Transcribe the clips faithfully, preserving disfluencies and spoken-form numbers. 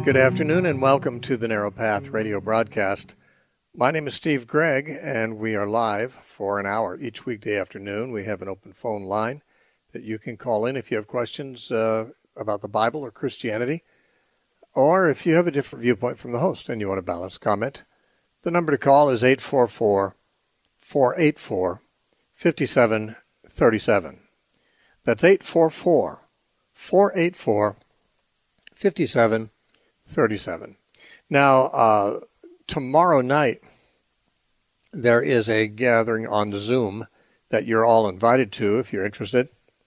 Good afternoon and welcome to the Narrow Path radio broadcast. My name is Steve Gregg and we are live for an hour each weekday afternoon. We have an open phone line that you can call in if you have questions uh, about the Bible or Christianity, or if you have a different viewpoint from the host and you want a balanced comment. The number to call is eight four four, four eight four, five seven three seven. That's eight four four, four eight four, five seven three seven. Now, uh, tomorrow night, there is a gathering on Zoom that you're all invited to if you're interested.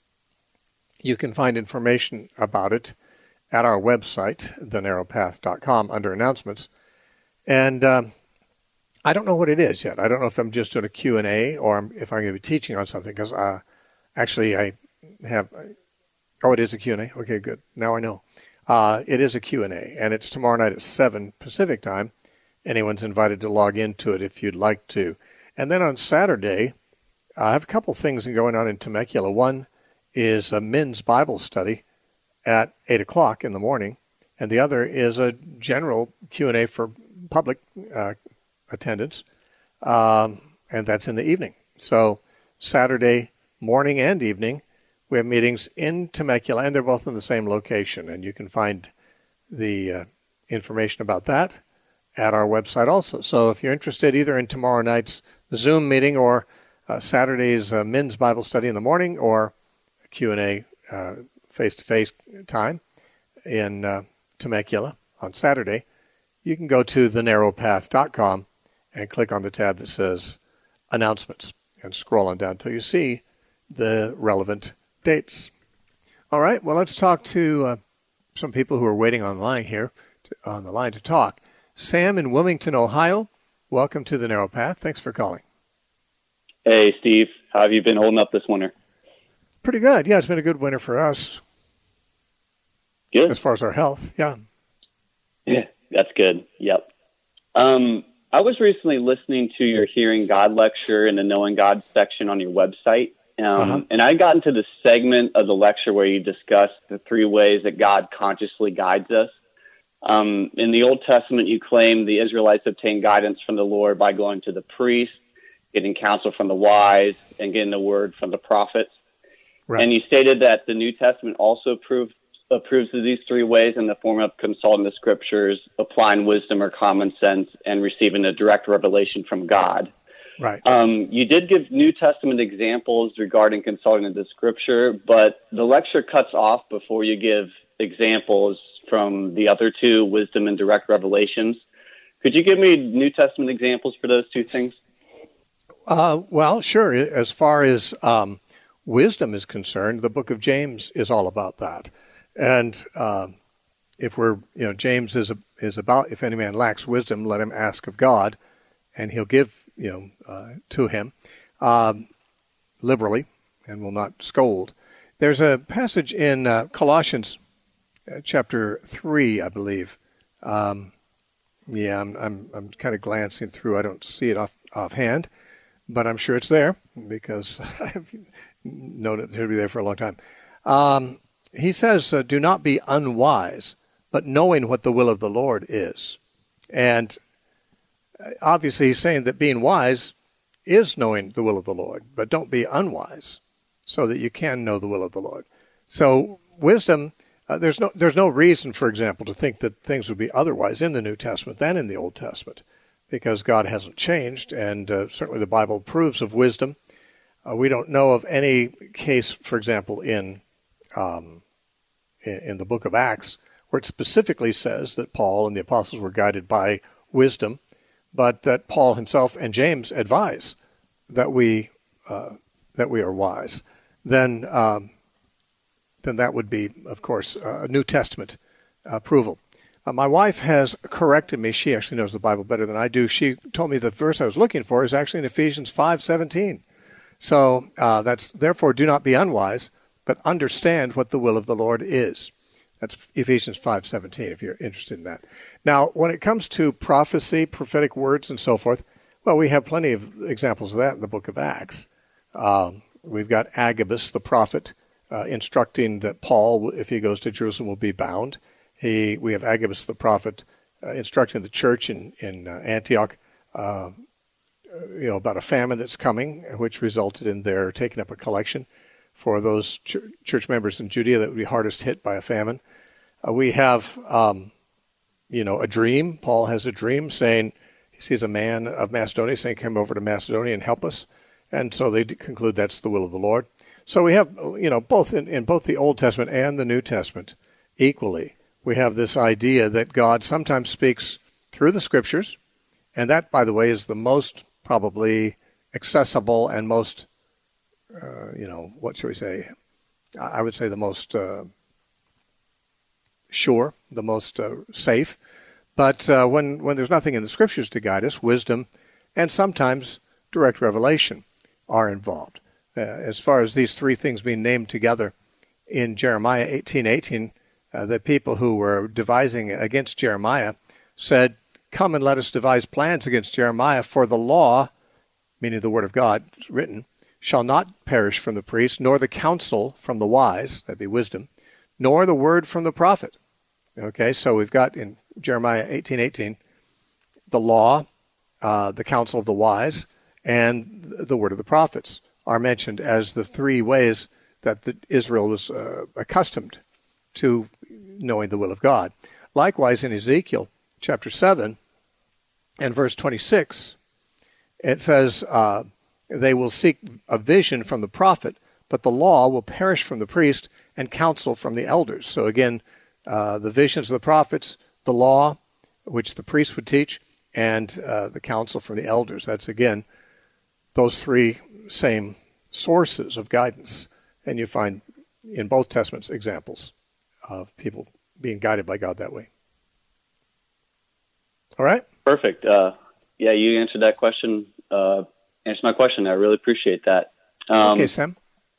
You can find information about it at our website, the narrow path dot com, under announcements. And um, I don't know what it is yet. I don't know if I'm just doing a Q and A or I'm, if I'm going to be teaching on something, because uh, actually I have... Oh, it is a Q and A? Okay, good. Now I know. Uh, it is a Q and A, and it's tomorrow night at seven Pacific time. Anyone's invited to log into it if you'd like to. And then on Saturday, I have a couple things going on in Temecula. One is a men's Bible study at eight o'clock in the morning, and the other is a general Q and A for public uh, attendance, um, and that's in the evening. So Saturday morning and evening, we have meetings in Temecula, and they're both in the same location, and you can find the uh, information about that at our website also. So if you're interested either in tomorrow night's Zoom meeting or uh, Saturday's uh, men's Bible study in the morning or a Q and A uh, face-to-face time in uh, Temecula on Saturday, you can go to the narrow path dot com and click on the tab that says Announcements and scroll on down until you see the relevant dates. All right, well, let's talk to uh, some people who are waiting online here to, on the line to talk. Sam in Wilmington, Ohio, welcome to the Narrow Path. Thanks for calling. Hey, Steve. How have you been holding up this winter? Pretty good. Yeah, it's been a good winter for us. Good. As far as our health, yeah. Yeah, that's good. Yep. Um, I was recently listening to your Hearing God lecture in the Knowing God section on your website. Um, uh-huh. And I got into the segment of the lecture where you discussed the three ways that God consciously guides us. Um, in the Old Testament, you claim the Israelites obtained guidance from the Lord by going to the priest, getting counsel from the wise, and getting the word from the prophets. Right. And you stated that the New Testament also approves, approves of these three ways in the form of consulting the scriptures, applying wisdom or common sense, and receiving a direct revelation from God. Right. Um, you did give New Testament examples regarding consulting the scripture, but the lecture cuts off before you give examples from the other two, wisdom and direct revelations. Could you give me New Testament examples for those two things? Uh, well, sure. As far as um, wisdom is concerned, the book of James is all about that. And uh, if we're, you know, James is a, is about, if any man lacks wisdom, let him ask of God, and he'll give, you know, uh, to him um, liberally, and will not scold. There's a passage in uh, Colossians uh, chapter three, I believe. Um, yeah, I'm I'm, I'm kind of glancing through. I don't see it off offhand, but I'm sure it's there because I've known it to be there for a long time. Um, he says, uh, "Do not be unwise, but knowing what the will of the Lord is," and obviously, he's saying that being wise is knowing the will of the Lord, but don't be unwise so that you can know the will of the Lord. So wisdom, uh, there's no there's no reason, for example, to think that things would be otherwise in the New Testament than in the Old Testament, because God hasn't changed, and uh, certainly the Bible approves of wisdom. Uh, we don't know of any case, for example, in, um, in in the book of Acts, where it specifically says that Paul and the apostles were guided by wisdom, but that Paul himself and James advise that we uh, that we are wise. Then, um, then that would be, of course, a New Testament approval. Uh, my wife has corrected me. She actually knows the Bible better than I do. She told me the verse I was looking for is actually in Ephesians five seventeen. So uh, that's, therefore, do not be unwise, but understand what the will of the Lord is. That's Ephesians five seventeen, if you're interested in that. Now, when it comes to prophecy, prophetic words, and so forth, well, we have plenty of examples of that in the book of Acts. Um, we've got Agabus, the prophet, uh, instructing that Paul, if he goes to Jerusalem, will be bound. He, we have Agabus the prophet uh, instructing the church in in uh, Antioch, uh, you know, about a famine that's coming, which resulted in their taking up a collection for those ch- church members in Judea that would be hardest hit by a famine. Uh, we have, um, you know, a dream. Paul has a dream saying he sees a man of Macedonia saying, "Come over to Macedonia and help us," and so they conclude that's the will of the Lord. So we have, you know, both in, in both the Old Testament and the New Testament, equally, we have this idea that God sometimes speaks through the Scriptures, and that, by the way, is the most probably accessible and most, uh, you know, what shall we say? I would say the most uh, sure, the most uh, safe. But uh, when, when there's nothing in the Scriptures to guide us, wisdom and sometimes direct revelation are involved. Uh, as far as these three things being named together in Jeremiah eighteen eighteen, uh, the people who were devising against Jeremiah said, "Come and let us devise plans against Jeremiah, for the law," meaning the word of God written, "shall not perish from the priest, nor the counsel from the wise," that'd be wisdom, "nor the word from the prophet." Okay, so we've got in Jeremiah eighteen eighteen the law, uh, the counsel of the wise, and the word of the prophets are mentioned as the three ways that the, Israel was uh, accustomed to knowing the will of God. Likewise, in Ezekiel chapter seven and verse twenty-six, it says, uh, "They will seek a vision from the prophet, but the law will perish from the priest and counsel from the elders." So again, uh, the visions of the prophets, the law, which the priest would teach, and uh, the counsel from the elders. That's, again, those three same sources of guidance. And you find in both Testaments examples of people being guided by God that way. All right? Perfect. Uh, yeah, you answered that question. Uh, answered my question. I really appreciate that. Um, okay, Sam.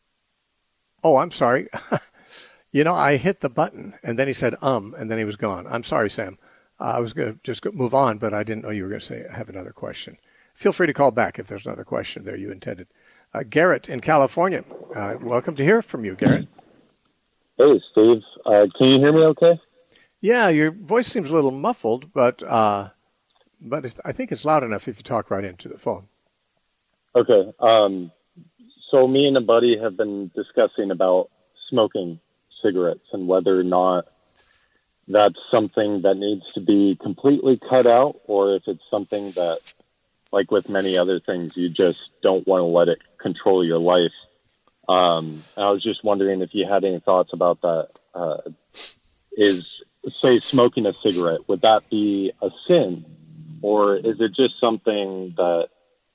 Oh, I'm sorry. You know, I hit the button, and then he said, um, and then he was gone. I'm sorry, Sam. Uh, I was going to just go, move on, but I didn't know you were going to say have another question. Feel free to call back if there's another question there you intended. Uh, Garrett in California. Uh, welcome to hear from you, Garrett. Hey, Steve. Uh, can you hear me okay? Yeah, your voice seems a little muffled, but uh, but it's, I think it's loud enough if you talk right into the phone. Okay. Um, so me and a buddy have been discussing about smoking cigarettes and whether or not that's something that needs to be completely cut out, or if it's something that, like with many other things, you just don't want to let it control your life. Um, I was just wondering if you had any thoughts about that. Uh, is, say, smoking a cigarette, would that be a sin? Or is it just something that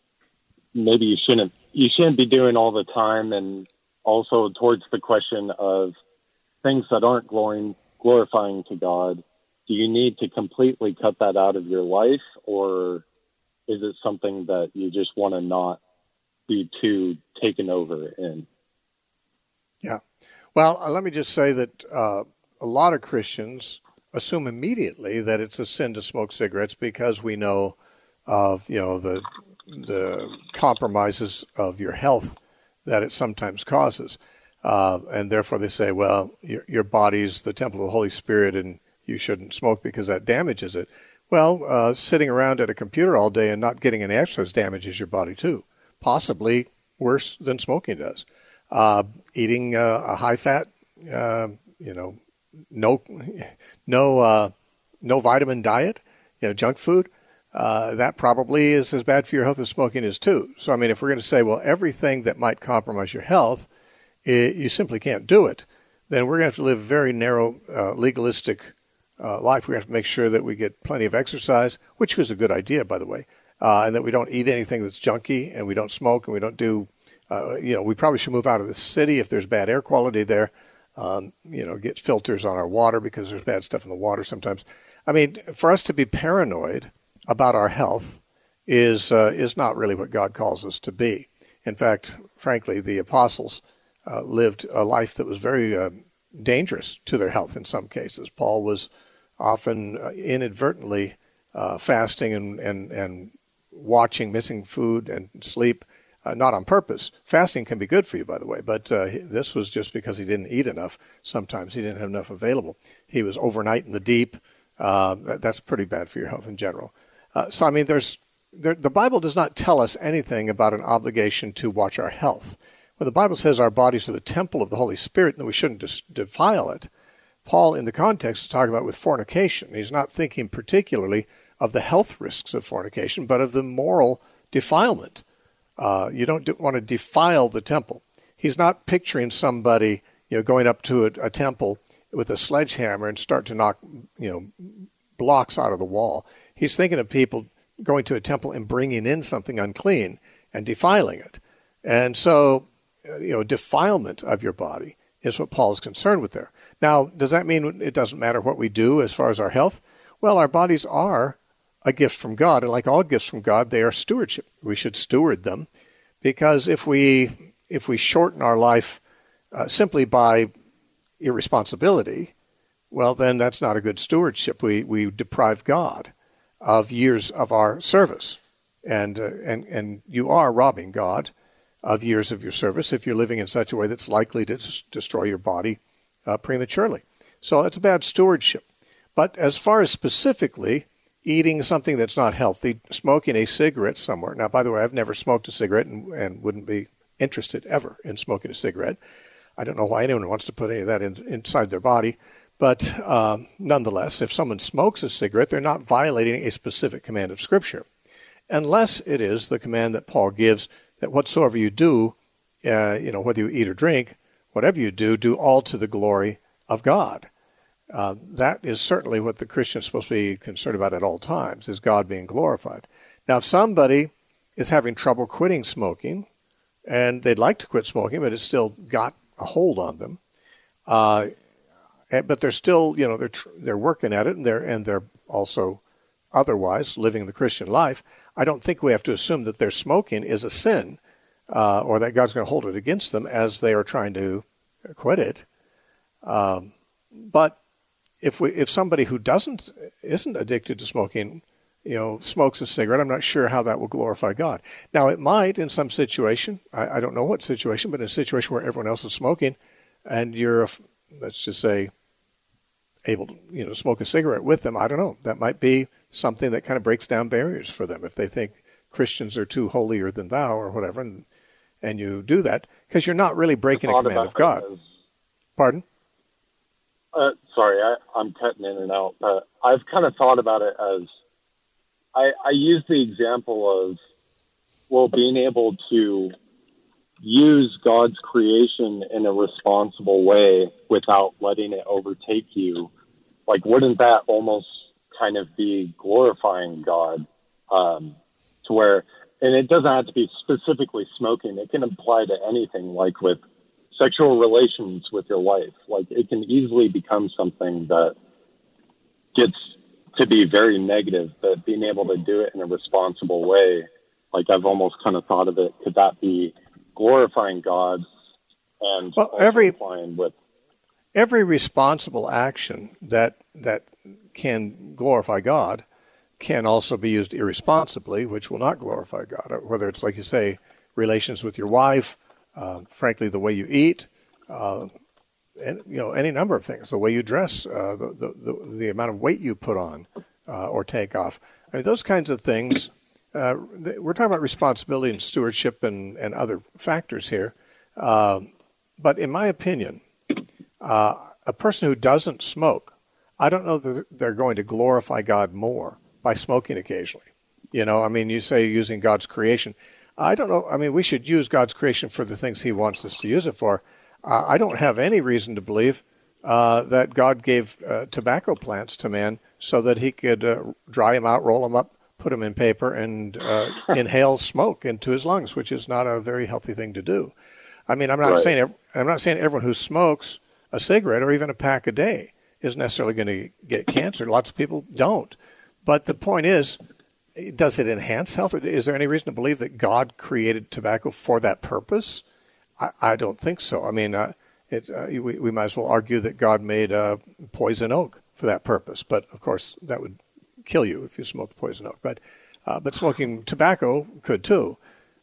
maybe you shouldn't you shouldn't be doing all the time? And also towards the question of things that aren't glorying, glorifying to God, do you need to completely cut that out of your life? Or is it something that you just want to not be too taken over in? Yeah. Well, uh, let me just say that uh, a lot of Christians assume immediately that it's a sin to smoke cigarettes because we know of, you know, the the compromises of your health that it sometimes causes. Uh, and therefore they say, well, your, your body's the temple of the Holy Spirit and you shouldn't smoke because that damages it. Well, uh, sitting around at a computer all day and not getting any exercise damages your body too, possibly worse than smoking does. Uh, eating uh, a high-fat, uh, you know, no, no, uh, no vitamin diet, you know, junk food, uh, that probably is as bad for your health as smoking is too. So, I mean, if we're going to say, well, everything that might compromise your health, it, you simply can't do it, then we're going to have to live a very narrow, uh, legalistic uh, life. We're going to have to make sure that we get plenty of exercise, which was a good idea, by the way, uh, and that we don't eat anything that's junky, and we don't smoke, and we don't do, uh, you know, we probably should move out of the city if there's bad air quality there. Um, you know, get filters on our water because there's bad stuff in the water sometimes. I mean, for us to be paranoid about our health is uh, is not really what God calls us to be. In fact, frankly, the apostles uh, lived a life that was very uh, dangerous to their health in some cases. Paul was often uh, inadvertently uh, fasting and, and, and watching, missing food and sleep uh, not on purpose. Fasting can be good for you, by the way, but uh, this was just because he didn't eat enough. Sometimes he didn't have enough available. He was overnight in the deep. Uh, that, that's pretty bad for your health in general. Uh, so, I mean, there's there, the Bible does not tell us anything about an obligation to watch our health. When the Bible says our bodies are the temple of the Holy Spirit and that we shouldn't dis- defile it, Paul, in the context, is talking about with fornication. He's not thinking particularly of the health risks of fornication, but of the moral defilement. Uh, you don't do, want to defile the temple. He's not picturing somebody, you know, going up to a, a temple with a sledgehammer and start to knock, you know, blocks out of the wall. He's thinking of people going to a temple and bringing in something unclean and defiling it. And so, you know, defilement of your body is what Paul is concerned with there. Now, does that mean it doesn't matter what we do as far as our health? Well, our bodies are a gift from God, and like all gifts from God, they are stewardship. We should steward them, because if we if we shorten our life uh, simply by irresponsibility, well, then that's not a good stewardship. We we deprive God of years of our service, and uh, and and you are robbing God of years of your service if you're living in such a way that's likely to s- destroy your body uh, prematurely. So that's a bad stewardship. But as far as specifically eating something that's not healthy, smoking a cigarette somewhere. Now, by the way, I've never smoked a cigarette and, and wouldn't be interested ever in smoking a cigarette. I don't know why anyone wants to put any of that in, inside their body. But um, nonetheless, if someone smokes a cigarette, they're not violating a specific command of Scripture, unless it is the command that Paul gives that whatsoever you do, uh, you know, whether you eat or drink, whatever you do, do all to the glory of God. Uh, that is certainly what the Christian is supposed to be concerned about at all times, is God being glorified. Now, if somebody is having trouble quitting smoking, and they'd like to quit smoking, but it's still got a hold on them, uh, but they're still, you know, they're tr- they're working at it, and they're and they're also otherwise living the Christian life. I don't think we have to assume that their smoking is a sin, uh, or that God's going to hold it against them as they are trying to quit it. Um, but If we, if somebody who doesn't, isn't addicted to smoking, you know, smokes a cigarette, I'm not sure how that will glorify God. Now, it might in some situation, I, I don't know what situation, but in a situation where everyone else is smoking, and you're, let's just say, able to, you know, smoke a cigarette with them, I don't know. That might be something that kind of breaks down barriers for them if they think Christians are too holier than thou or whatever, and and you do that because you're not really breaking a command of God. As... Pardon? Uh, sorry, I, I'm cutting in and out, but I've kind of thought about it as I, I use the example of, well, being able to use God's creation in a responsible way without letting it overtake you. Like, wouldn't that almost kind of be glorifying God? Um, to where, and it doesn't have to be specifically smoking. It can apply to anything, like with sexual relations with your wife. Like, it can easily become something that gets to be very negative, but being able to do it in a responsible way, like I've almost kind of thought of it, could that be glorifying God and well, every applying with every responsible action that that can glorify God can also be used irresponsibly, which will not glorify God. Whether it's, like you say, relations with your wife, Uh, frankly, the way you eat, uh, and you know, any number of things, the way you dress, uh, the, the, the the amount of weight you put on uh, or take off. I mean, those kinds of things. Uh, we're talking about responsibility and stewardship and, and other factors here. Uh, but in my opinion, uh, a person who doesn't smoke, I don't know that they're going to glorify God more by smoking occasionally. You know, I mean, you say using God's creation. I don't know. I mean, we should use God's creation for the things he wants us to use it for. Uh, I don't have any reason to believe uh, that God gave uh, tobacco plants to man so that he could uh, dry them out, roll them up, put them in paper, and uh, inhale smoke into his lungs, which is not a very healthy thing to do. I mean, I'm not right. saying I'm not saying everyone who smokes a cigarette or even a pack a day is necessarily going to get cancer. Lots of people don't. But the point is, does it enhance health? Is there any reason to believe that God created tobacco for that purpose? I, I don't think so. I mean, uh, it, uh, we, we might as well argue that God made uh, poison oak for that purpose. But, of course, that would kill you if you smoked poison oak. But uh, but smoking tobacco could, too.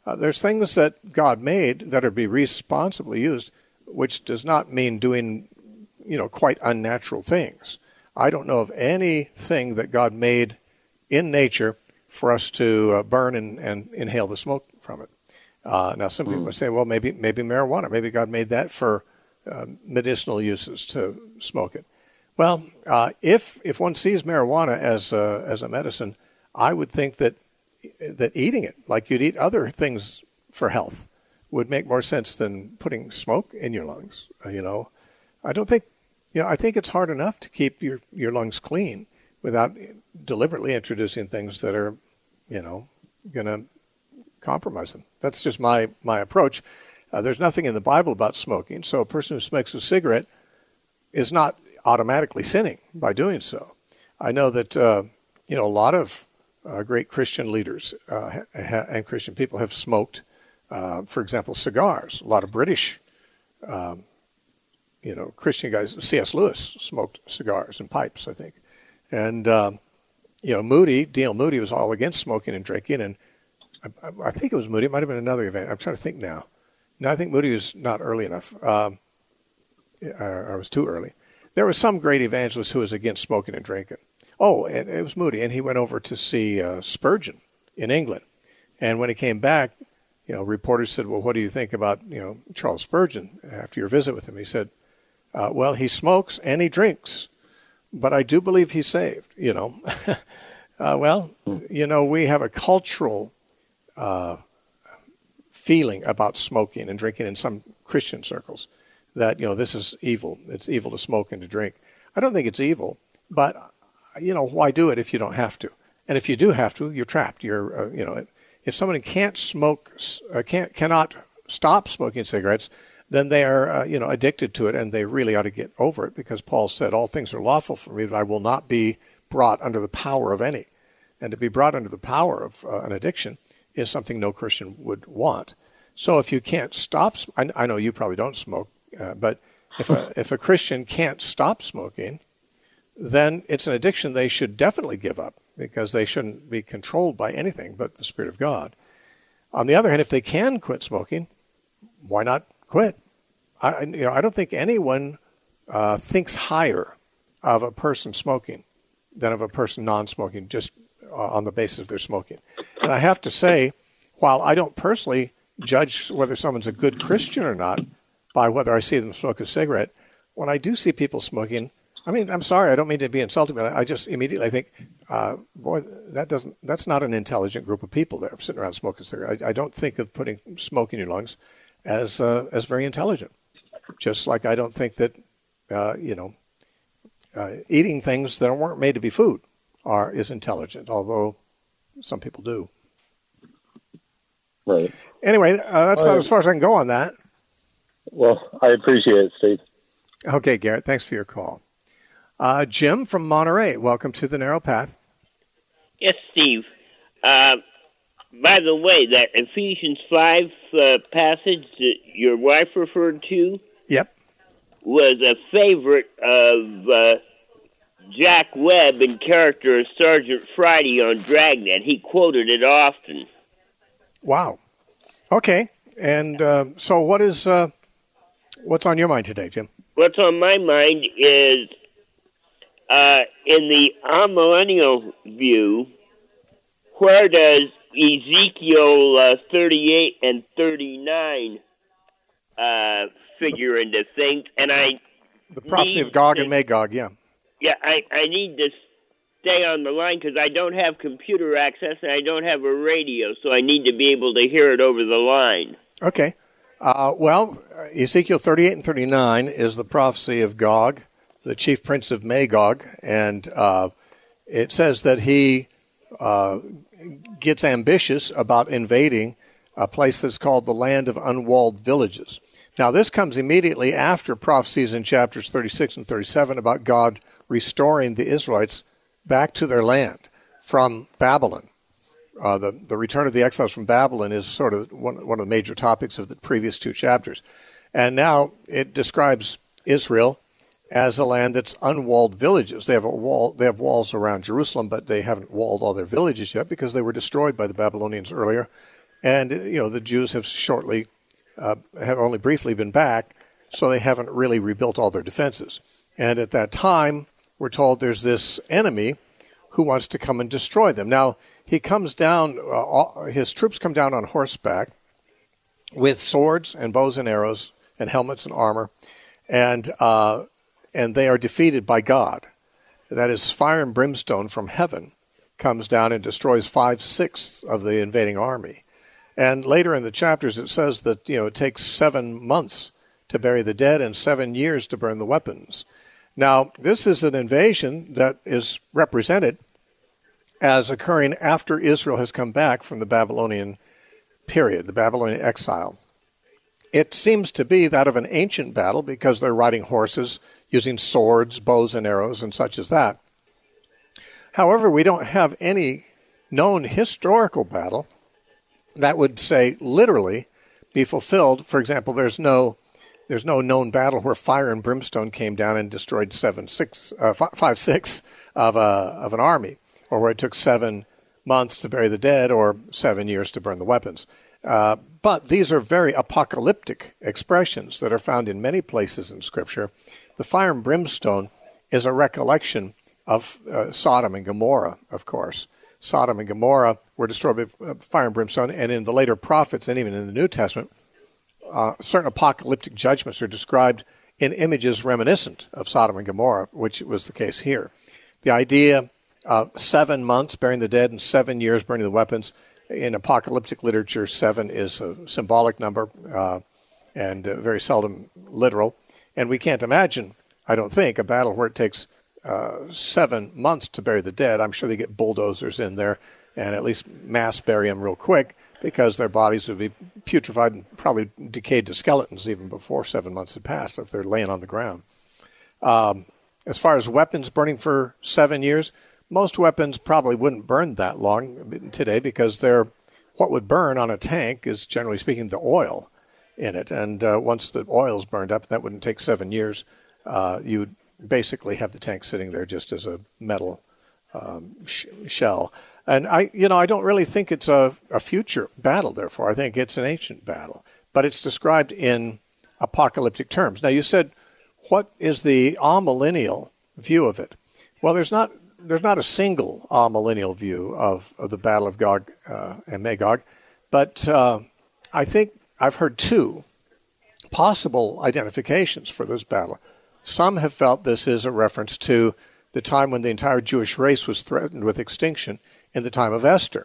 Uh, there's things that God made that are to be responsibly used, which does not mean doing, you know, quite unnatural things. I don't know of anything that God made in nature for us to uh, burn and, and inhale the smoke from it. Uh, now, some people mm. say, well, maybe maybe marijuana. Maybe God made that for uh, medicinal uses to smoke it. Well, uh, if if one sees marijuana as a, as a medicine, I would think that that eating it, like you'd eat other things for health, would make more sense than putting smoke in your lungs. Uh, you know, I don't think, you know, I think it's hard enough to keep your, your lungs clean without deliberately introducing things that are, you know, going to compromise them. That's just my, my approach. Uh, there's nothing in the Bible about smoking, so a person who smokes a cigarette is not automatically sinning by doing so. I know that, uh, you know, a lot of uh, great Christian leaders uh, ha- and Christian people have smoked, uh, for example, cigars. A lot of British, um, you know, Christian guys, C S Lewis smoked cigars and pipes, I think. And, um, you know, Moody, D L Moody was all against smoking and drinking, and I, I think it was Moody. It might have been another event. I'm trying to think now. No, I think Moody was not early enough. Um, I, I was too early. There was some great evangelist who was against smoking and drinking. Oh, and it was Moody, and he went over to see uh, Spurgeon in England. And when he came back, you know, reporters said, well, what do you think about, you know, Charles Spurgeon after your visit with him? He said, uh, well, he smokes and he drinks, but I do believe he's saved, you know. uh, well, you know, we have a cultural uh, feeling about smoking and drinking in some Christian circles that, you know, this is evil. It's evil to smoke and to drink. I don't think it's evil, but, you know, why do it if you don't have to? And if you do have to, you're trapped. You're, uh, you know, if someone can't smoke, uh, can't, cannot stop smoking cigarettes, then they are, uh, you know, addicted to it, and they really ought to get over it, because Paul said, all things are lawful for me, but I will not be brought under the power of any. And to be brought under the power of uh, an addiction is something no Christian would want. So if you can't stop, I, I know you probably don't smoke, uh, but if a, if a Christian can't stop smoking, then it's an addiction they should definitely give up, because they shouldn't be controlled by anything but the Spirit of God. On the other hand, if they can quit smoking, why not quit? I, you know, I don't think anyone uh, thinks higher of a person smoking than of a person non-smoking, just on the basis of their smoking. And I have to say, while I don't personally judge whether someone's a good Christian or not by whether I see them smoke a cigarette, when I do see people smoking, I mean, I'm sorry, I don't mean to be insulting, but I just immediately think, uh, boy, that doesn't, that's not an intelligent group of people there sitting around smoking cigarettes. I, I don't think of putting smoke in your lungs as uh, as very intelligent. Just like I don't think that, uh, you know, uh, eating things that weren't made to be food are is intelligent, although some people do. Right. Anyway, uh, that's about as far as I can go on that. Well, I appreciate it, Steve. Okay, Garrett, thanks for your call. Uh, Jim from Monterey, welcome to the Narrow Path. Yes, Steve. Uh, by the way, that Ephesians five uh, passage that your wife referred to Yep. was a favorite of uh, Jack Webb in character as Sergeant Friday on Dragnet. He quoted it often. Wow. Okay. And uh, so what is uh, what's on your mind today, Jim? What's on my mind is uh, in the amillennial view, where does Ezekiel uh, thirty-eight and thirty-nine uh, figure into things? And I the prophecy of Gog to, and Magog, yeah. Yeah, I, I need to stay on the line because I don't have computer access and I don't have a radio, so I need to be able to hear it over the line. Okay. Uh, well, Ezekiel thirty-eight and thirty-nine is the prophecy of Gog, the chief prince of Magog, and uh, it says that he uh, gets ambitious about invading a place that's called the land of unwalled villages. Now, this comes immediately after prophecies in chapters thirty-six and thirty-seven about God restoring the Israelites back to their land from Babylon. Uh, the, the return of the exiles from Babylon is sort of one, one of the major topics of the previous two chapters. And now it describes Israel as a land that's unwalled villages. They have a wall. They have walls around Jerusalem, but they haven't walled all their villages yet because they were destroyed by the Babylonians earlier And, you know, the Jews have shortly, uh, have only briefly been back, so they haven't really rebuilt all their defenses. And at that time, we're told there's this enemy who wants to come and destroy them. Now, he comes down, uh, his troops come down on horseback with swords and bows and arrows and helmets and armor, and uh, and they are defeated by God. That is, fire and brimstone from heaven comes down and destroys five-sixths of the invading army. And later in the chapters it says that, you know, it takes seven months to bury the dead and seven years to burn the weapons. Now, this is an invasion that is represented as occurring after Israel has come back from the Babylonian period, the Babylonian exile. It seems to be that of an ancient battle because they're riding horses, using swords, bows and arrows, and such as that. However, we don't have any known historical battle that would, say, literally be fulfilled. For example, there's no there's no known battle where fire and brimstone came down and destroyed seven, six, uh, five, six of a of an army, or where it took seven months to bury the dead or seven years to burn the weapons. Uh, but these are very apocalyptic expressions that are found in many places in Scripture. The fire and brimstone is a recollection of uh, Sodom and Gomorrah, of course. Sodom and Gomorrah were destroyed by fire and brimstone, and in the later prophets and even in the New Testament, uh, certain apocalyptic judgments are described in images reminiscent of Sodom and Gomorrah, which was the case here. The idea of seven months burying the dead and seven years burning the weapons, in apocalyptic literature, seven is a symbolic number uh, and uh, very seldom literal. And we can't imagine, I don't think, a battle where it takes uh, seven months to bury the dead. I'm sure they get bulldozers in there and at least mass bury them real quick because their bodies would be putrefied and probably decayed to skeletons even before seven months had passed if they're laying on the ground. Um, as far as weapons burning for seven years, most weapons probably wouldn't burn that long today because they're, what would burn on a tank is, generally speaking, the oil in it. And uh, once the oil's burned up, that wouldn't take seven years. Uh, you'd basically have the tank sitting there just as a metal um, sh- shell. And I, you know, I don't really think it's a, a future battle, therefore. I think it's an ancient battle. But it's described in apocalyptic terms. Now, you said, what is the amillennial view of it? Well, there's not... There's not a single amillennial view of, of the Battle of Gog uh, and Magog, but uh, I think I've heard two possible identifications for this battle. Some have felt this is a reference to the time when the entire Jewish race was threatened with extinction in the time of Esther,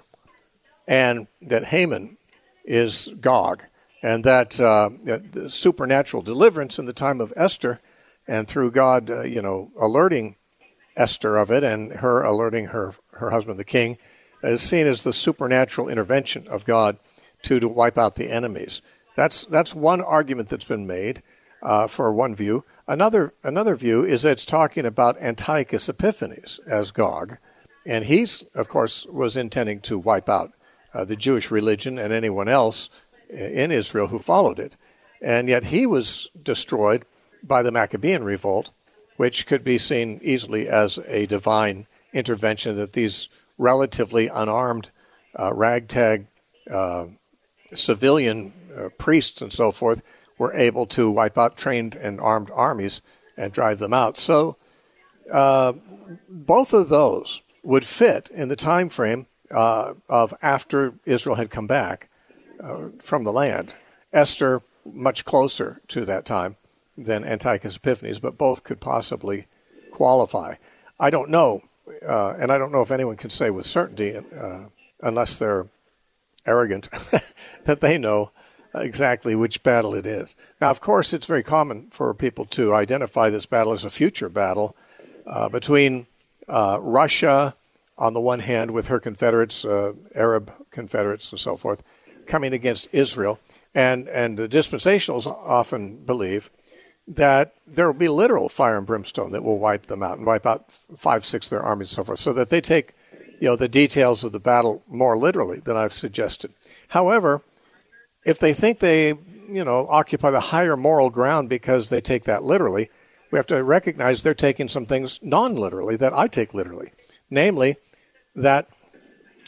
and that Haman is Gog, and that uh, the supernatural deliverance in the time of Esther, and through God, uh, you know, alerting Esther of it and her alerting her her husband, the king, is seen as the supernatural intervention of God to, to wipe out the enemies. That's that's one argument that's been made uh, for one view. Another another view is that it's talking about Antiochus Epiphanes as Gog, and he's, of course, was intending to wipe out uh, the Jewish religion and anyone else in Israel who followed it. And yet he was destroyed by the Maccabean revolt, which could be seen easily as a divine intervention that these relatively unarmed, uh, ragtag uh, civilian uh, priests and so forth were able to wipe out trained and armed armies and drive them out. So uh, both of those would fit in the time frame uh, of after Israel had come back uh, from the land. Esther, much closer to that time than Antiochus Epiphanes, but both could possibly qualify. I don't know, uh, and I don't know if anyone can say with certainty, uh, unless they're arrogant, that they know exactly which battle it is. Now, of course, it's very common for people to identify this battle as a future battle uh, between uh, Russia, on the one hand, with her confederates, uh, Arab confederates and so forth, coming against Israel. And, and the dispensationals often believe that there will be literal fire and brimstone that will wipe them out and wipe out five, six of their armies and so forth, so that they take, you know, the details of the battle more literally than I've suggested. However, if they think they, you know, occupy the higher moral ground because they take that literally, we have to recognize they're taking some things non-literally that I take literally, namely that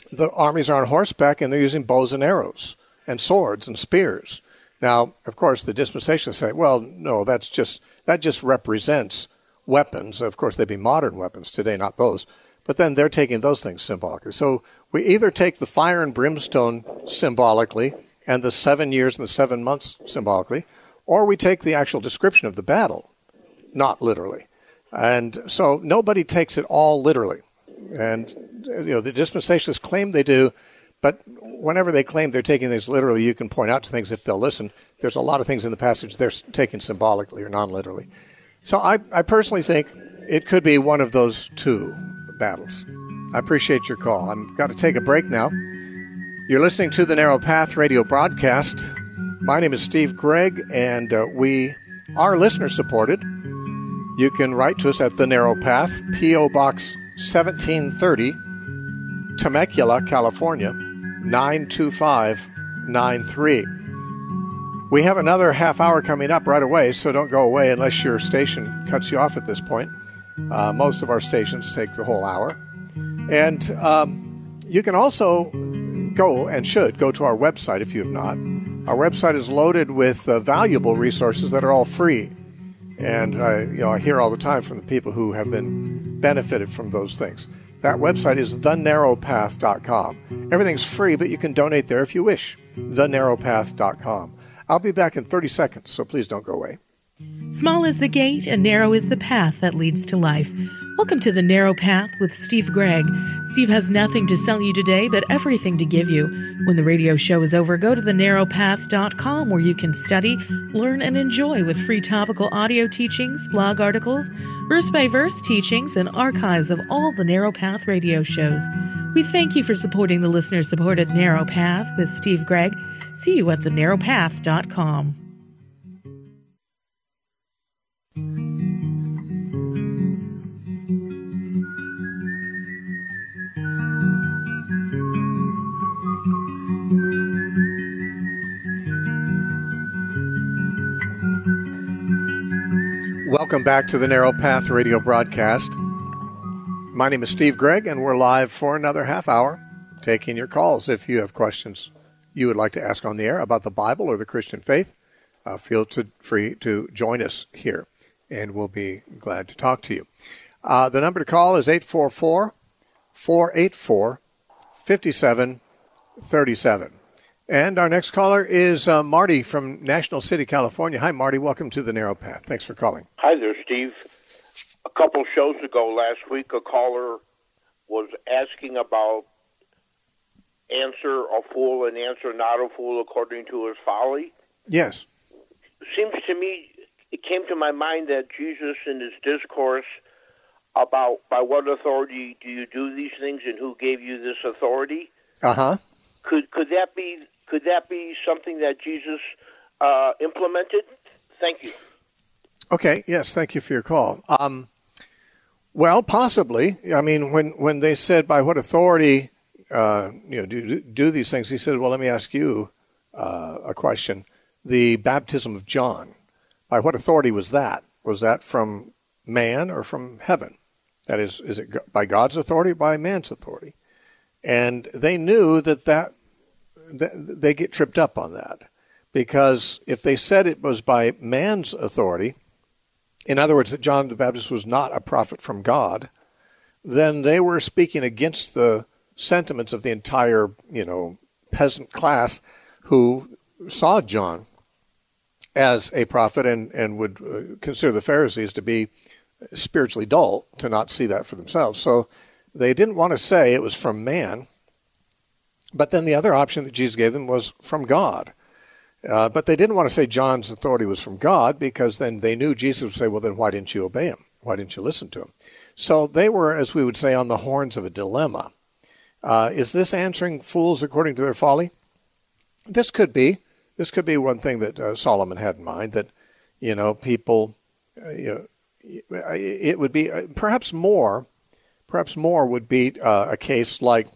the armies are on horseback and they're using bows and arrows and swords and spears. Now, of course, the dispensationalists say, well, no, that's just that just represents weapons. Of course, they'd be modern weapons today, not those. But then they're taking those things symbolically. So we either take the fire and brimstone symbolically and the seven years and the seven months symbolically, or we take the actual description of the battle, not literally. And so nobody takes it all literally. And, you know, the dispensationalists claim they do, but whenever they claim they're taking things literally, you can point out to things if they'll listen. There's a lot of things in the passage they're taking symbolically or non-literally. So I, I personally think it could be one of those two battles. I appreciate your call. I've got to take a break now. You're listening to the Narrow Path radio broadcast. My name is Steve Gregg, and uh, we are listener-supported. You can write to us at The Narrow Path, P O. Box seventeen thirty, Temecula, California, nine two five nine three. We have another half hour coming up right away, so don't go away unless your station cuts you off at this point. Uh, most of our stations take the whole hour. And um, you can also go, and should, go to our website if you have not. Our website is loaded with uh, valuable resources that are all free. And I, you know, I hear all the time from the people who have been benefited from those things. That website is the narrow path dot com. Everything's free, but you can donate there if you wish. the narrow path dot com. I'll be back in thirty seconds, so please don't go away. Small is the gate and narrow is the path that leads to life. Welcome to The Narrow Path with Steve Gregg. Steve has nothing to sell you today, but everything to give you. When the radio show is over, go to the narrow path dot com where you can study, learn, and enjoy with free topical audio teachings, blog articles, verse-by-verse teachings, and archives of all the Narrow Path radio shows. We thank you for supporting the listener-supported Narrow Path with Steve Gregg. See you at the narrow path dot com. Welcome back to the Narrow Path radio broadcast. My name is Steve Gregg, and we're live for another half hour, taking your calls. If you have questions you would like to ask on the air about the Bible or the Christian faith, uh, feel to, free to join us here, and we'll be glad to talk to you. Uh, the number to call is eight four four, four eight four, five seven three seven. And our next caller is uh, Marty from National City, California. Hi, Marty. Welcome to the Narrow Path. Thanks for calling. Hi there, Steve. A couple shows ago last week, a caller was asking about answer a fool and answer not a fool according to his folly. Yes. It seems to me, it came to my mind that Jesus in his discourse about by what authority do you do these things and who gave you this authority? Uh-huh. Could could that be could that be something that Jesus uh, implemented? Thank you. Okay. Yes. Thank you for your call. Um, well, possibly. I mean, when, when they said by what authority uh, you know do do these things, he said, "Well, let me ask you uh, a question. The baptism of John, by what authority was that? Was that from man or from heaven? That is, is it by God's authority or by man's authority?" And they knew that, that that they get tripped up on that, because if they said it was by man's authority, in other words, that John the Baptist was not a prophet from God, then they were speaking against the sentiments of the entire, you know, peasant class who saw John as a prophet and, and would uh, consider the Pharisees to be spiritually dull, to not see that for themselves. So they didn't want to say it was from man, but then the other option that Jesus gave them was from God. Uh, but they didn't want to say John's authority was from God, because then they knew Jesus would say, well, then why didn't you obey him? Why didn't you listen to him? So they were, as we would say, on the horns of a dilemma. Uh, is this answering fools according to their folly? This could be. This could be one thing that uh, Solomon had in mind, that, you know, people, uh, you know, it would be uh, perhaps more Perhaps more would be uh, a case like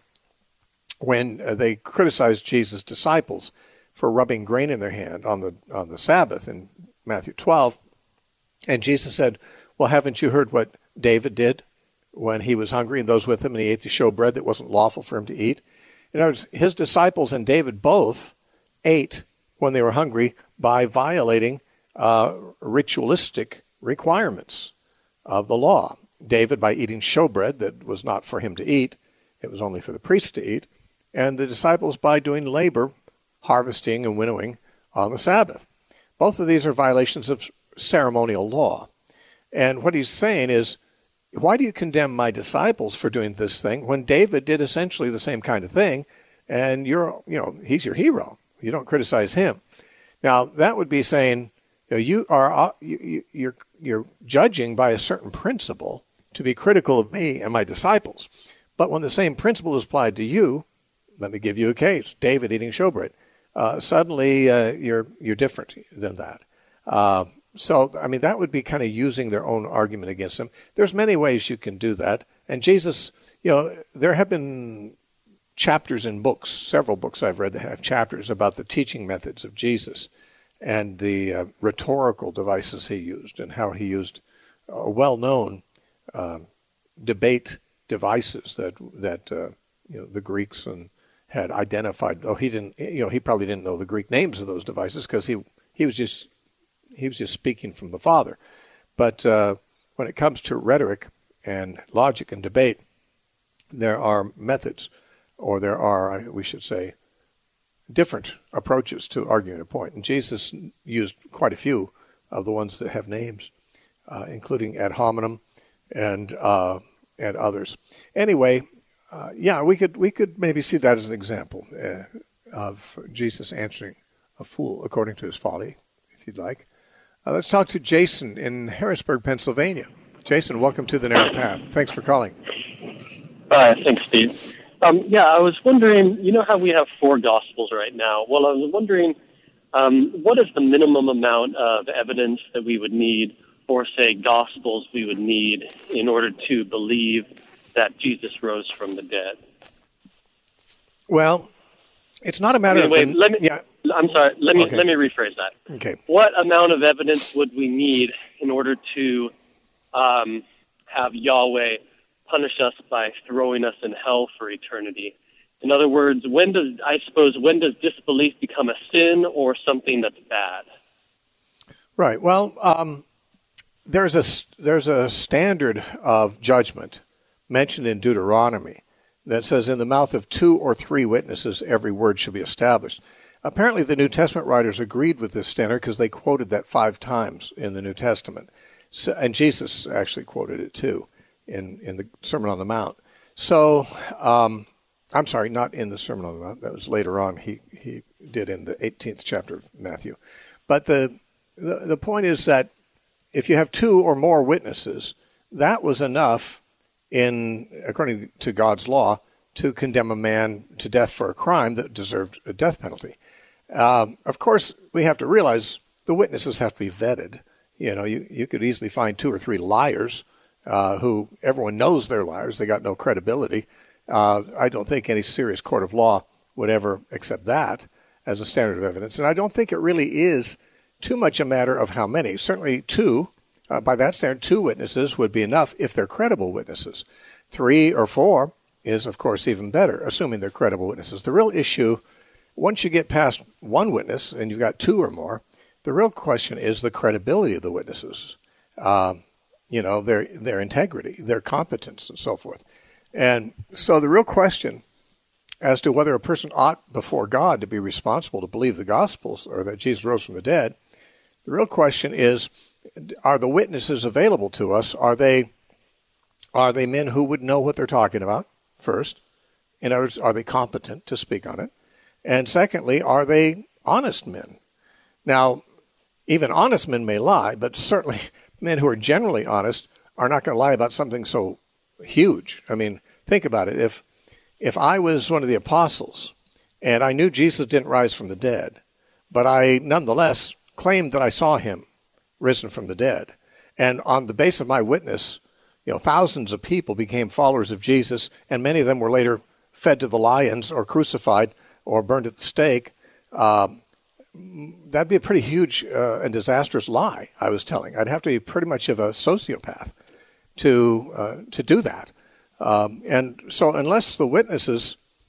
when uh, they criticized Jesus' disciples for rubbing grain in their hand on the on the Sabbath in Matthew twelve. And Jesus said, well, haven't you heard what David did when he was hungry and those with him, and he ate the showbread that wasn't lawful for him to eat? In other words, his disciples and David both ate when they were hungry by violating uh, ritualistic requirements of the law. David by eating showbread that was not for him to eat. It was only for the priests to eat. And the disciples by doing labor, harvesting and winnowing on the Sabbath. Both of these are violations of ceremonial law. And what he's saying is, why do you condemn my disciples for doing this thing when David did essentially the same kind of thing, and you're, you know, he's your hero. You don't criticize him. Now, that would be saying, you know, you are you, you're you're judging by a certain principle to be critical of me and my disciples. But when the same principle is applied to you, let me give you a case: David eating showbread. Uh, suddenly, uh, you're you're different than that. Uh, so, I mean, that would be kind of using their own argument against him. There's many ways you can do that. And Jesus, you know, there have been chapters in books, several books I've read that have chapters about the teaching methods of Jesus and the uh, rhetorical devices he used and how he used uh, well-known uh, debate devices that that uh, you know the Greeks and had identified. Oh, he didn't. You know, he probably didn't know the Greek names of those devices because he he was just he was just speaking from the Father. But uh, when it comes to rhetoric and logic and debate, there are methods, or there are, we should say, different approaches to arguing a point. And Jesus used quite a few of the ones that have names, uh, including ad hominem and uh, and others. Anyway, uh, yeah, we could we could maybe see that as an example uh, of Jesus answering a fool according to his folly, if you'd like. Uh, let's talk to Jason in Harrisburg, Pennsylvania. Jason, welcome to the Narrow Path. Thanks for calling. Hi, thanks, Steve. Um, yeah, I was wondering, you know how we have four Gospels right now? Well, I was wondering, um, what is the minimum amount of evidence that we would need, or say Gospels we would need, in order to believe that Jesus rose from the dead? Well, it's not a matter wait, of... Wait, let me, yeah. I'm sorry, let me, okay. let me rephrase that. Okay. What amount of evidence would we need in order to um, have Yahweh punish us by throwing us in hell for eternity? In other words, when does, I suppose, when does disbelief become a sin or something that's bad? Right. Well, um, there's a there's a standard of judgment mentioned in Deuteronomy that says, in the mouth of two or three witnesses, every word should be established. Apparently, the New Testament writers agreed with this standard because they quoted that five times in the New Testament. So, and Jesus actually quoted it too in, in the Sermon on the Mount. So, um, I'm sorry, not in the Sermon on the Mount. That was later on. He he did in the eighteenth chapter of Matthew. But the, the the point is that if you have two or more witnesses, that was enough, in according to God's law, to condemn a man to death for a crime that deserved a death penalty. Um, of course, we have to realize the witnesses have to be vetted. You know, you, you could easily find two or three liars uh, who everyone knows they're liars. They got no credibility. Uh, I don't think any serious court of law would ever accept that as a standard of evidence. And I don't think it really is too much a matter of how many. Certainly two, uh, by that standard, two witnesses would be enough if they're credible witnesses. Three or four is, of course, even better, assuming they're credible witnesses. The real issue, once you get past one witness and you've got two or more, the real question is the credibility of the witnesses, um, you know, their their integrity, their competence, and so forth. And so the real question as to whether a person ought before God to be responsible to believe the Gospels or that Jesus rose from the dead, the real question is, are the witnesses available to us? Are they are they men who would know what they're talking about, first? In other words, are they competent to speak on it? And secondly, are they honest men? Now, even honest men may lie, but certainly men who are generally honest are not going to lie about something so huge. I mean, think about it. If if I was one of the apostles and I knew Jesus didn't rise from the dead, but I nonetheless claimed that I saw him risen from the dead, and on the basis of my witness, you know, thousands of people became followers of Jesus, and many of them were later fed to the lions or crucified or burned at the stake, uh, that'd be a pretty huge uh, and disastrous lie, I was telling. I'd have to be pretty much of a sociopath to uh, to do that. Um, and so unless the witnesses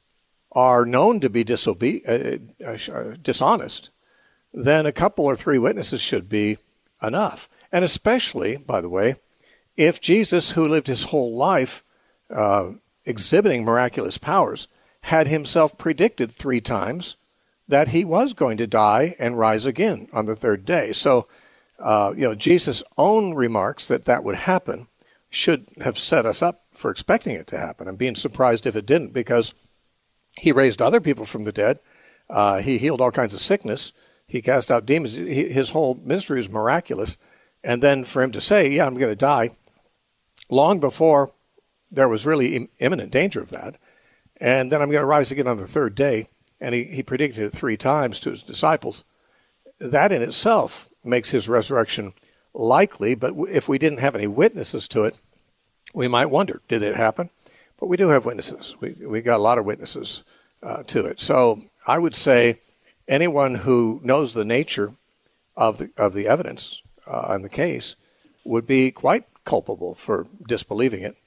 are known to be disobe- uh, uh, dishonest, then a couple or three witnesses should be enough. And especially, by the way, if Jesus, who lived his whole life uh, exhibiting miraculous powers, had himself predicted three times that he was going to die and rise again on the third day. So, uh, you know, Jesus' own remarks that that would happen should have set us up for expecting it to happen and being surprised if it didn't, because he raised other people from the dead. Uh, he healed all kinds of sickness. He cast out demons. He, his whole ministry was miraculous. And then for him to say, yeah, I'm going to die, long before there was really im- imminent danger of that, and then I'm going to rise again on the third day, and he, he predicted it three times to his disciples, that in itself makes his resurrection likely. But if we didn't have any witnesses to it, we might wonder, did it happen? But we do have witnesses. We we got a lot of witnesses uh, to it. So I would say anyone who knows the nature of the of the evidence uh, on the case would be quite culpable for disbelieving it.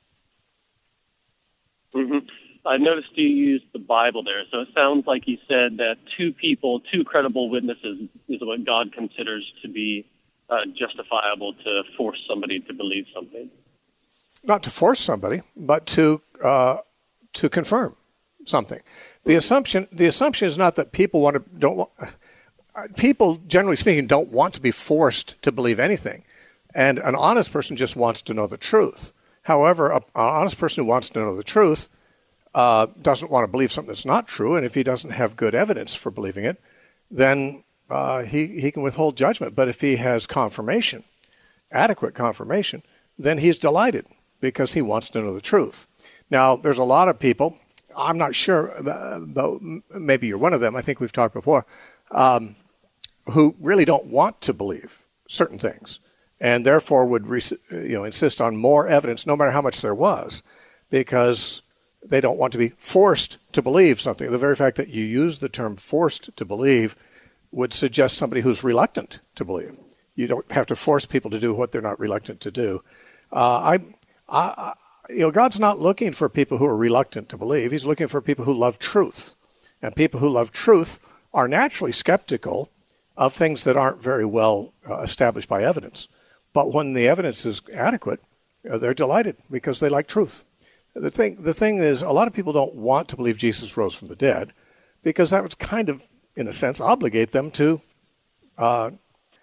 Mm-hmm. I noticed you used the Bible there, so it sounds like you said that two people, two credible witnesses, is what God considers to be uh, justifiable to force somebody to believe something. Not to force somebody, but to uh, to confirm something. The assumption the assumption is not that people want to don't want, people generally speaking don't want to be forced to believe anything, and an honest person just wants to know the truth. However, a, an honest person who wants to know the truth uh, doesn't want to believe something that's not true, and if he doesn't have good evidence for believing it, then uh, he he can withhold judgment. But if he has confirmation, adequate confirmation, then he's delighted, because he wants to know the truth. Now, there's a lot of people, I'm not sure, but maybe you're one of them, I think we've talked before, um, who really don't want to believe certain things, and therefore would you know, insist on more evidence, no matter how much there was, because they don't want to be forced to believe something. The very fact that you use the term forced to believe would suggest somebody who's reluctant to believe. You don't have to force people to do what they're not reluctant to do. Uh, I I, you know, God's not looking for people who are reluctant to believe. He's looking for people who love truth. And people who love truth are naturally skeptical of things that aren't very well uh, established by evidence. But when the evidence is adequate, uh, they're delighted because they like truth. The thing, the thing is, a lot of people don't want to believe Jesus rose from the dead because that would kind of, in a sense, obligate them to uh,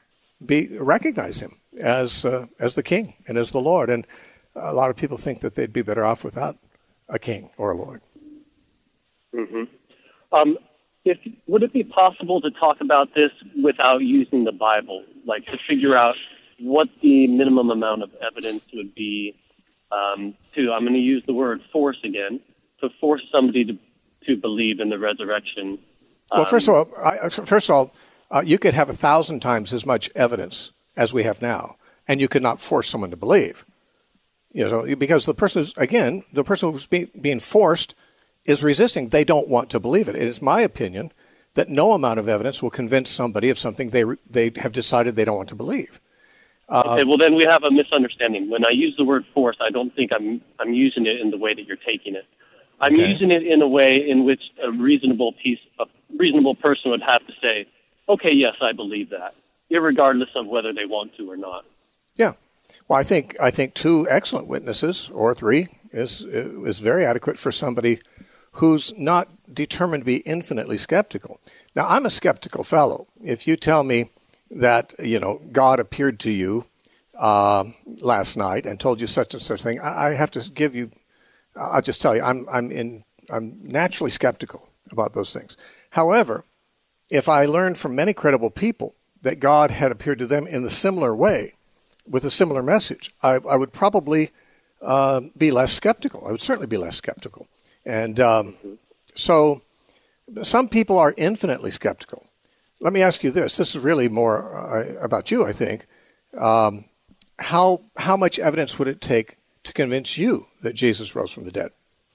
be recognize him as uh, as the King and as the Lord. And a lot of people think that they'd be better off without a king or a lord. Mm-hmm. Um, if would it be possible to talk about this without using the Bible, like to figure out what the minimum amount of evidence would be um, to, I'm going to use the word force again, to force somebody to, to believe in the resurrection? Well, um, first of all, I, first of all, uh, you could have a thousand times as much evidence as we have now, and you could not force someone to believe. You know, because the person is, again, the person who's be, being forced is resisting. They don't want to believe it. It is my opinion that no amount of evidence will convince somebody of something they they have decided they don't want to believe. Uh, okay, well then we have a misunderstanding. When I use the word force, I don't think I'm I'm using it in the way that you're taking it. I'm okay. using it in a way in which a reasonable piece, a reasonable person would have to say, "Okay, yes, I believe that," irregardless of whether they want to or not. Yeah. Well, I think I think two excellent witnesses, or three, is is very adequate for somebody who's not determined to be infinitely skeptical. Now, I'm a skeptical fellow. If you tell me that, you know, God appeared to you uh, last night and told you such and such thing, I, I have to give you. I'll just tell you, I'm I'm in I'm naturally skeptical about those things. However, if I learned from many credible people that God had appeared to them in a similar way, with a similar message, I, I would probably uh, be less skeptical. I would certainly be less skeptical. And um, so some people are infinitely skeptical. Let me ask you this. This is really more uh, about you, I think. Um, how how much evidence would it take to convince you that Jesus rose from the dead?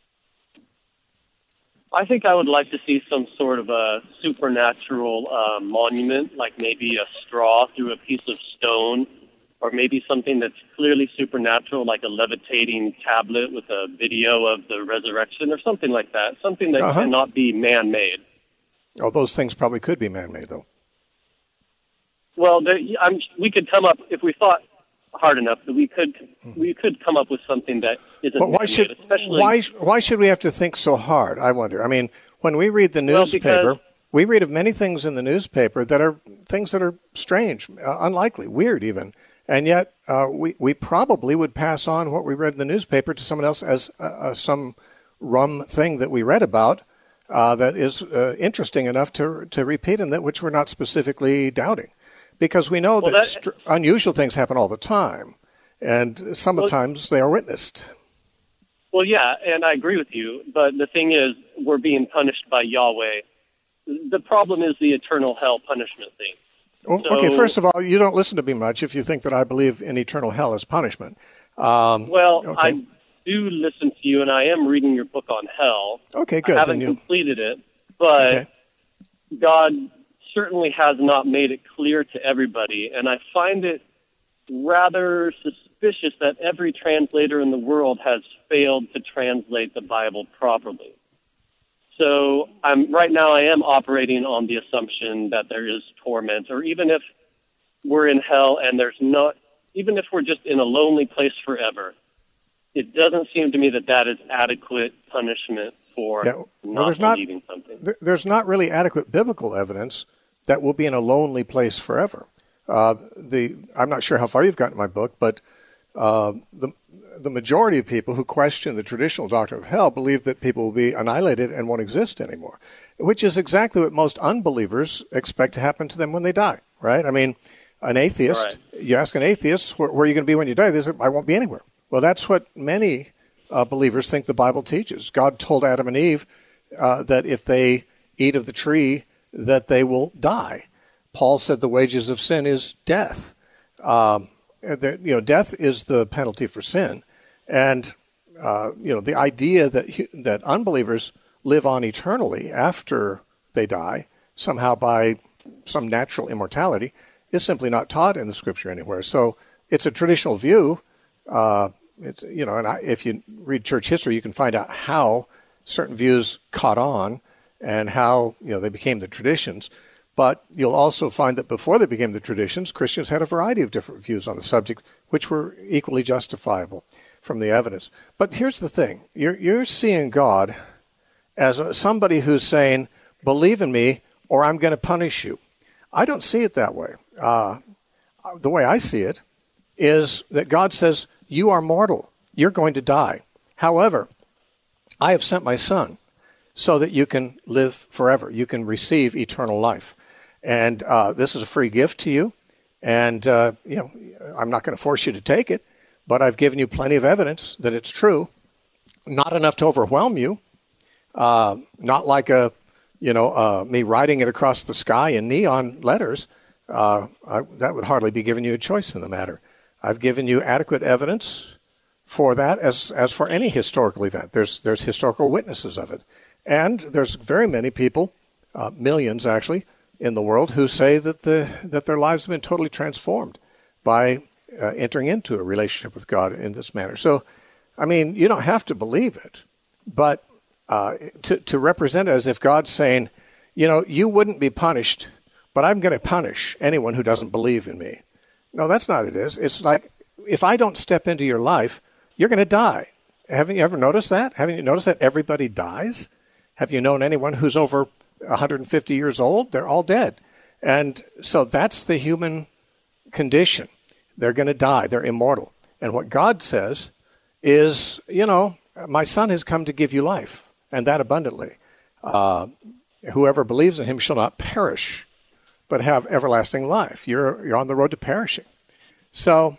I think I would like to see some sort of a supernatural uh, monument, like maybe a straw through a piece of stone, or maybe something that's clearly supernatural, like a levitating tablet with a video of the resurrection or something like that, something that uh-huh. cannot be man-made. Oh, those things probably could be man-made, though. Well, there, I'm, we could come up, if we thought hard enough, that we could we could come up with something that isn't but why man-made, should especially... why why should we have to think so hard, I wonder? I mean, when we read the newspaper, well, because, we read of many things in the newspaper that are things that are strange, uh, unlikely, weird even, and yet uh, we, we probably would pass on what we read in the newspaper to someone else as uh, uh, some rum thing that we read about uh, that is uh, interesting enough to to repeat, and that which we're not specifically doubting. Because we know well, that, that str- unusual things happen all the time, and sometimes well, they are witnessed. Well, yeah, and I agree with you, but the thing is, we're being punished by Yahweh. The problem is the eternal hell punishment thing. Well, so, okay, first of all, you don't listen to me much if you think that I believe in eternal hell as punishment. Um, well, okay. I do listen to you, and I am reading your book on hell. Okay, good. I haven't you... completed it, but okay. God certainly has not made it clear to everybody, and I find it rather suspicious that every translator in the world has failed to translate the Bible properly. So I'm right now I am operating on the assumption that there is torment, or even if we're in hell and there's not, even if we're just in a lonely place forever, it doesn't seem to me that that is adequate punishment for yeah. well, not there's not, believing something. There's not really adequate biblical evidence that we'll be in a lonely place forever. Uh, the I'm not sure how far you've gotten in my book, but uh, the the majority of people who question the traditional doctrine of hell believe that people will be annihilated and won't exist anymore, which is exactly what most unbelievers expect to happen to them when they die, right? I mean, an atheist, right. You ask an atheist, where, where are you going to be when you die? They say, I won't be anywhere. Well, that's what many uh, believers think the Bible teaches. God told Adam and Eve uh, that if they eat of the tree, that they will die. Paul said the wages of sin is death. Um, that, you know, death is the penalty for sin, and uh, you know the idea that that unbelievers live on eternally after they die, somehow by some natural immortality, is simply not taught in the Scripture anywhere. So it's a traditional view. Uh, it's you know, and I, if you read church history, you can find out how certain views caught on and how you know they became the traditions. But you'll also find that before they became the traditions, Christians had a variety of different views on the subject, which were equally justifiable from the evidence. But here's the thing. You're, you're seeing God as a, somebody who's saying, believe in me or I'm going to punish you. I don't see it that way. Uh, the way I see it is that God says, you are mortal. You're going to die. However, I have sent my son so that you can live forever. You can receive eternal life. And uh, this is a free gift to you. And, uh, you know, I'm not going to force you to take it, but I've given you plenty of evidence that it's true. Not enough to overwhelm you. Uh, not like a, you know, uh, me writing it across the sky in neon letters. Uh, I, that would hardly be giving you a choice in the matter. I've given you adequate evidence for that, as as for any historical event. There's there's historical witnesses of it. And there's very many people, uh, millions actually, in the world who say that the that their lives have been totally transformed by uh, entering into a relationship with God in this manner. So, I mean, you don't have to believe it, but uh, to, to represent it as if God's saying, you know, you wouldn't be punished, but I'm going to punish anyone who doesn't believe in me. No, that's not it is. It's like, if I don't step into your life, you're going to die. Haven't you ever noticed that? Haven't you noticed that everybody dies? Have you known anyone who's over one hundred fifty years old? They're all dead. And so that's the human condition. They're going to die. They're immortal. And what God says is, you know, my son has come to give you life, and that abundantly. Uh, whoever believes in him shall not perish, but have everlasting life. You're, you're on the road to perishing. So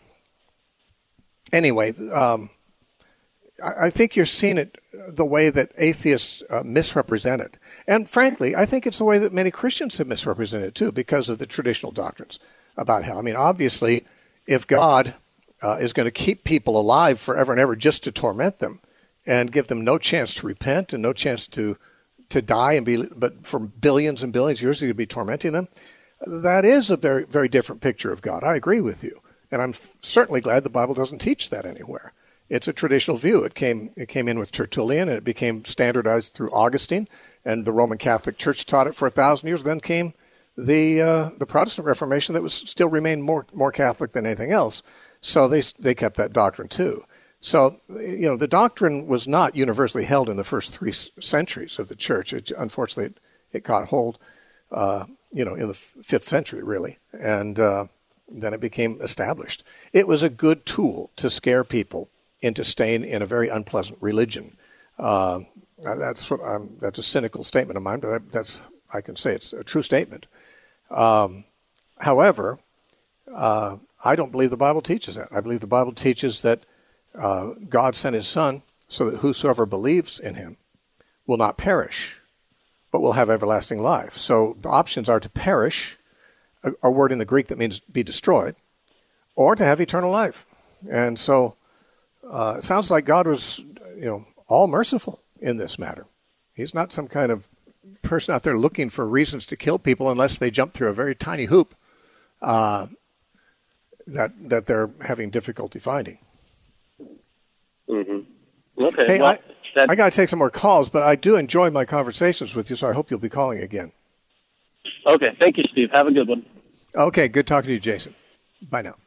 anyway, um, I, I think you're seeing it the way that atheists uh, misrepresent it. And frankly, I think it's the way that many Christians have misrepresented it too, because of the traditional doctrines about hell. I mean, obviously, if God uh, is going to keep people alive forever and ever just to torment them and give them no chance to repent and no chance to to die, and be, but for billions and billions of years he's going to be tormenting them, that is a very, very different picture of God. I agree with you. And I'm f- certainly glad the Bible doesn't teach that anywhere. It's a traditional view. It came it came in with Tertullian, and it became standardized through Augustine, and the Roman Catholic Church taught it for a thousand years. Then came the uh, the Protestant Reformation that was still remained more more Catholic than anything else. So they they kept that doctrine too. So, you know, the doctrine was not universally held in the first three centuries of the church. It, unfortunately, it, it caught hold, uh, you know, in the fifth century, really. And uh, then it became established. It was a good tool to scare people into staying in a very unpleasant religion. Uh, that's what I'm, that's a cynical statement of mine, but that's, I can say it's a true statement. Um, however, uh, I don't believe the Bible teaches that. I believe the Bible teaches that Uh, God sent his Son so that whosoever believes in him will not perish, but will have everlasting life. So the options are to perish, a, a word in the Greek that means be destroyed, or to have eternal life. And so uh, it sounds like God was, you know, all merciful in this matter. He's not some kind of person out there looking for reasons to kill people unless they jump through a very tiny hoop uh, that that they're having difficulty finding. Mm-hmm. Okay. Hey, well, I, I got to take some more calls, but I do enjoy my conversations with you, so I hope you'll be calling again. Okay. Thank you, Steve. Have a good one. Okay. Good talking to you, Jason. Bye now.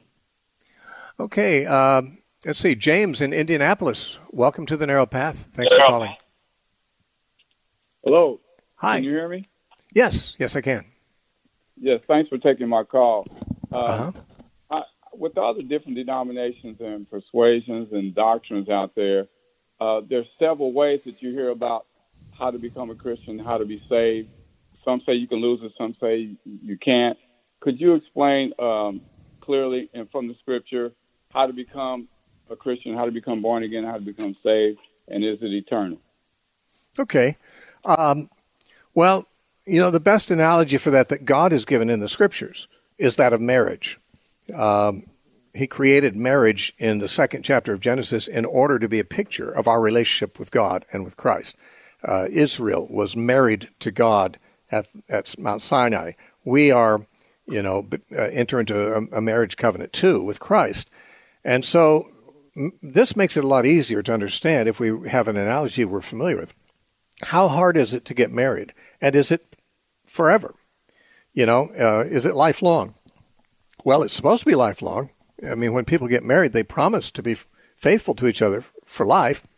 Okay. Um, let's see. James in Indianapolis. Welcome to the Narrow Path. Thanks for calling. Hello. Hi. Can you hear me? Yes. Yes, I can. Yes. Thanks for taking my call. Uh, uh-huh. With all the different denominations and persuasions and doctrines out there, uh, there's several ways that you hear about how to become a Christian, how to be saved. Some say you can lose it, some say you can't. Could you explain um, clearly and from the Scripture how to become a Christian, how to become born again, how to become saved, and is it eternal? Okay. Um, well, you know, the best analogy for that that God has given in the Scriptures is that of marriage. Um, he created marriage in the second chapter of Genesis in order to be a picture of our relationship with God and with Christ. Uh, Israel was married to God at, at Mount Sinai. We are, you know, uh, enter into a, a marriage covenant too with Christ. And so m- this makes it a lot easier to understand if we have an analogy we're familiar with. How hard is it to get married? And is it forever? You know, uh, is it lifelong? Well, it's supposed to be lifelong. I mean, when people get married, they promise to be f- faithful to each other for life.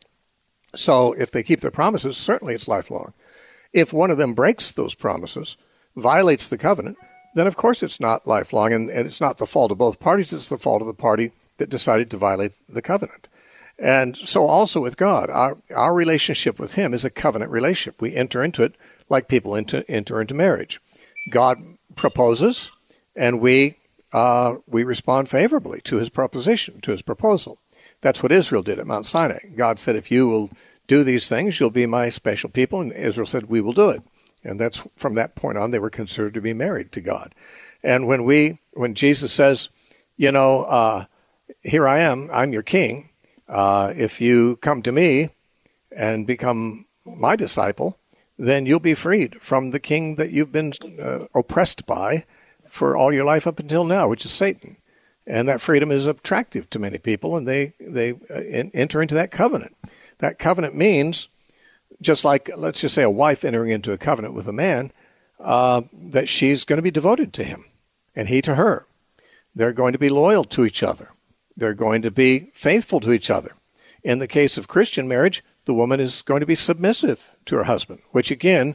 So if they keep their promises, certainly it's lifelong. If one of them breaks those promises, violates the covenant, then of course it's not lifelong, and, and it's not the fault of both parties. It's the fault of the party that decided to violate the covenant. And so also with God, our, our relationship with him is a covenant relationship. We enter into it like people into, enter into marriage. God proposes, and we Uh, we respond favorably to his proposition, to his proposal. That's what Israel did at Mount Sinai. God said, if you will do these things, you'll be my special people. And Israel said, we will do it. And that's from that point on, they were considered to be married to God. And when we, when Jesus says, you know, uh, here I am, I'm your king. Uh, if you come to me and become my disciple, then you'll be freed from the king that you've been uh, oppressed by for all your life up until now, which is Satan. And that freedom is attractive to many people, and they, they uh, enter into that covenant. That covenant means, just like, let's just say, a wife entering into a covenant with a man, uh, that she's going to be devoted to him, and he to her. They're going to be loyal to each other. They're going to be faithful to each other. In the case of Christian marriage, the woman is going to be submissive to her husband, which again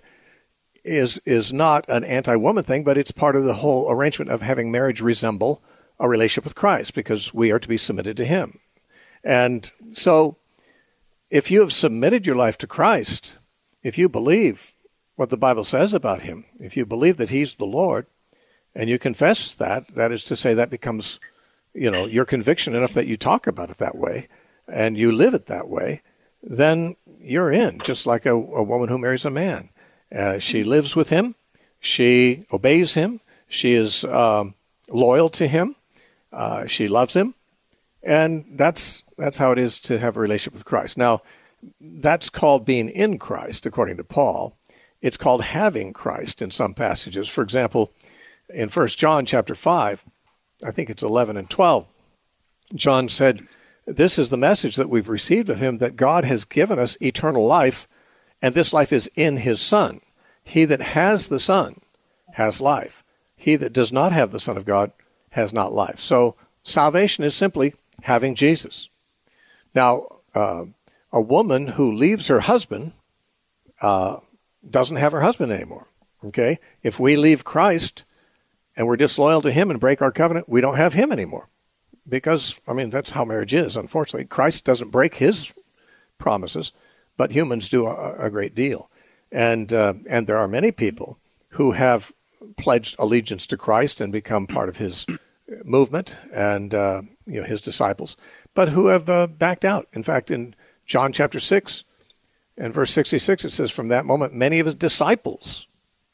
is is not an anti-woman thing, but it's part of the whole arrangement of having marriage resemble a relationship with Christ, because we are to be submitted to him. And so if you have submitted your life to Christ, if you believe what the Bible says about him, if you believe that he's the Lord, and you confess that, that is to say that becomes, you know, your conviction enough that you talk about it that way, and you live it that way, then you're in, just like a, a woman who marries a man. Uh, she lives with him. She obeys him. She is um, loyal to him. Uh, she loves him. And that's that's how it is to have a relationship with Christ. Now, that's called being in Christ, according to Paul. It's called having Christ in some passages. For example, in First John chapter five, I think it's eleven and twelve, John said, this is the message that we've received of him, that God has given us eternal life, and this life is in his Son. He that has the Son has life. He that does not have the Son of God has not life. So salvation is simply having Jesus. Now, uh, a woman who leaves her husband uh, doesn't have her husband anymore. Okay? If we leave Christ and we're disloyal to him and break our covenant, we don't have him anymore. Because, I mean, that's how marriage is, unfortunately. Christ doesn't break his promises, but humans do a, a great deal. And uh, and there are many people who have pledged allegiance to Christ and become part of his movement and uh, you know his disciples, but who have uh, backed out. In fact, in John chapter six and verse sixty-six, it says, from that moment, many of his disciples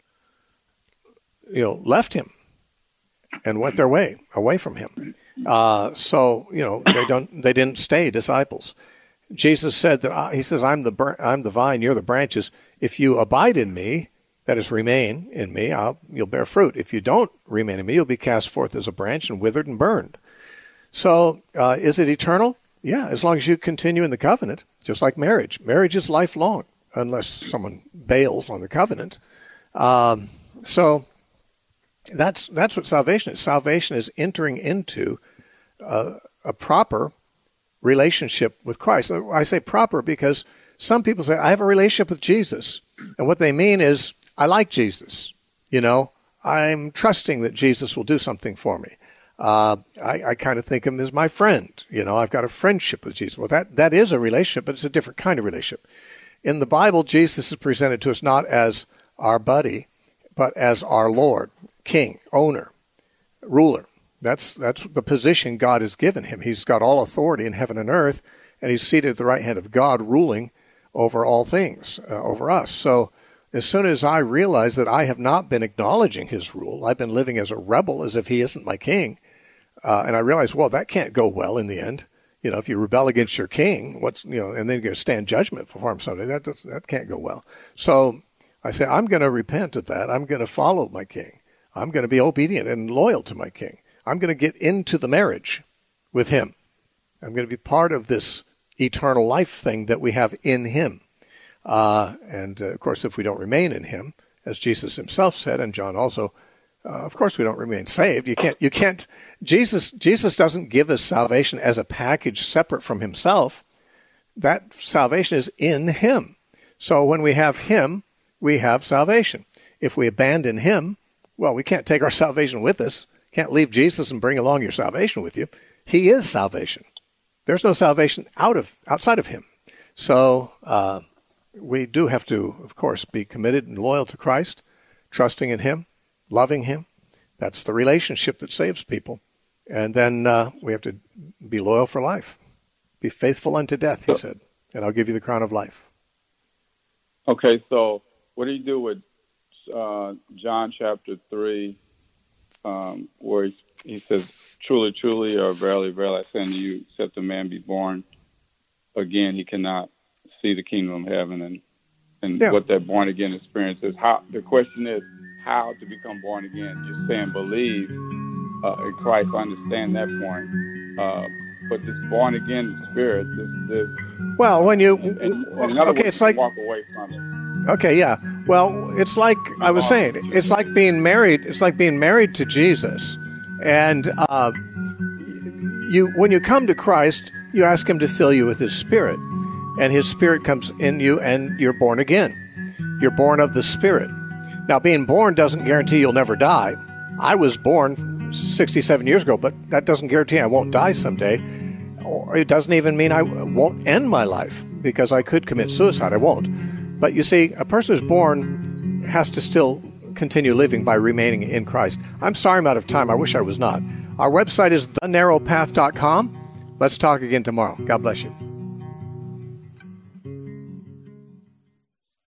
you know, left him and went their way, away from him. Uh, so, you know, they don't, they didn't stay disciples. Jesus said that, uh, he says, I'm the, I'm the vine, you're the branches. If you abide in me, that is, remain in me, I'll, you'll bear fruit. If you don't remain in me, you'll be cast forth as a branch and withered and burned. So, uh, is it eternal? Yeah, as long as you continue in the covenant, just like marriage. Marriage is lifelong, unless someone bails on the covenant. Um, so, that's that's what salvation is. Salvation is entering into uh, a proper relationship with Christ. I say proper because some people say, I have a relationship with Jesus. And what they mean is, I like Jesus. You know, I'm trusting that Jesus will do something for me. Uh, I, I kind of think of him as my friend. You know, I've got a friendship with Jesus. Well, that, that is a relationship, but it's a different kind of relationship. In the Bible, Jesus is presented to us not as our buddy, but as our Lord, King, owner, ruler. That's that's the position God has given him. He's got all authority in heaven and earth, and he's seated at the right hand of God, ruling over all things, uh, over us. So as soon as I realize that I have not been acknowledging his rule, I've been living as a rebel, as if he isn't my king, uh, and I realize, well, that can't go well in the end. You know, if you rebel against your king, what's you know, and then you're going to stand judgment before him someday, that that can't go well. So I say, I'm going to repent of that. I'm going to follow my king. I'm going to be obedient and loyal to my king. I'm going to get into the marriage with him. I'm going to be part of this eternal life thing that we have in him. Uh, and, uh, of course, if we don't remain in him, as Jesus himself said, and John also, uh, of course we don't remain saved. You can't, you can't, Jesus, Jesus doesn't give us salvation as a package separate from himself. That salvation is in him. So when we have him, we have salvation. If we abandon him, well, we can't take our salvation with us. Can't leave Jesus and bring along your salvation with you. He is salvation. There's no salvation out of outside of him. So uh, we do have to, of course, be committed and loyal to Christ, trusting in him, loving him. That's the relationship that saves people. And then uh, we have to be loyal for life. Be faithful unto death, he said, and I'll give you the crown of life. Okay, so what do you do with uh, John chapter three, um, where he, he says, truly, truly, or verily, verily, I say unto you, except a man be born again, he cannot see the kingdom of heaven. And, and yeah. what that born-again experience is. How the question is how to become born again. You're saying believe uh, in Christ, understand that point. Uh, but this born-again spirit, this, this well, when you, and, and in other okay, words, it's like, walk away from it. Okay, yeah. Well, it's like I was saying, it's like being married. It's like being married to Jesus. And uh, you, when you come to Christ, you ask him to fill you with his Spirit. And his Spirit comes in you and you're born again. You're born of the Spirit. Now, being born doesn't guarantee you'll never die. I was born sixty-seven years ago, but that doesn't guarantee I won't die someday. Or it doesn't even mean I won't end my life, because I could commit suicide. I won't. But you see, a person who's born has to still continue living by remaining in Christ. I'm sorry I'm out of time. I wish I was not. Our website is the narrow path dot com. Let's talk again tomorrow. God bless you.